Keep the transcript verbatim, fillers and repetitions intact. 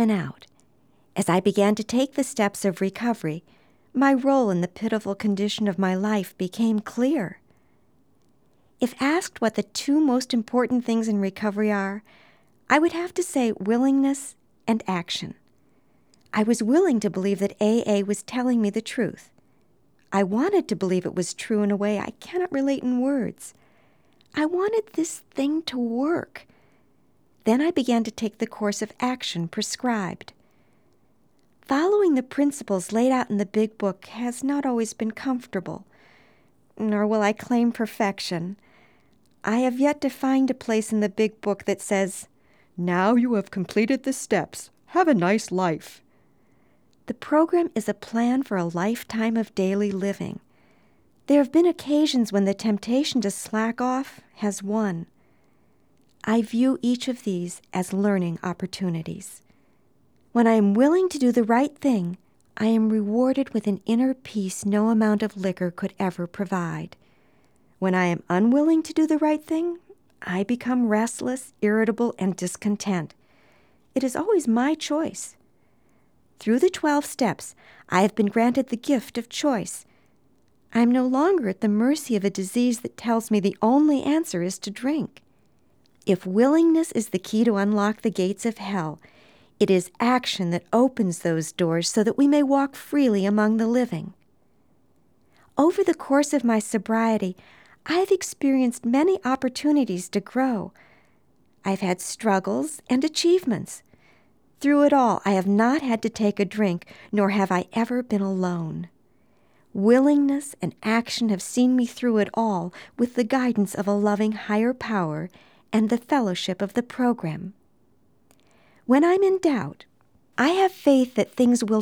and out. As I began to take the steps of recovery, my role in the pitiful condition of my life became clear. If asked what the two most important things in recovery are, I would have to say willingness and action. I was willing to believe that A A was telling me the truth. I wanted to believe it was true in a way I cannot relate in words. I wanted this thing to work. Then I began to take the course of action prescribed. Following the principles laid out in the Big Book has not always been comfortable, nor will I claim perfection. I have yet to find a place in the Big Book that says, "Now you have completed the steps. Have a nice life." The program is a plan for a lifetime of daily living. There have been occasions when the temptation to slack off has won. I view each of these as learning opportunities. When I am willing to do the right thing, I am rewarded with an inner peace no amount of liquor could ever provide. When I am unwilling to do the right thing, I become restless, irritable, and discontent. It is always my choice. Through the twelve steps, I have been granted the gift of choice. I am no longer at the mercy of a disease that tells me the only answer is to drink. If willingness is the key to unlock the gates of hell, it is action that opens those doors so that we may walk freely among the living. Over the course of my sobriety, I have experienced many opportunities to grow. I've had struggles and achievements. Through it all, I have not had to take a drink, nor have I ever been alone. Willingness and action have seen me through it all with the guidance of a loving higher power and the fellowship of the program. When I'm in doubt, I have faith that things will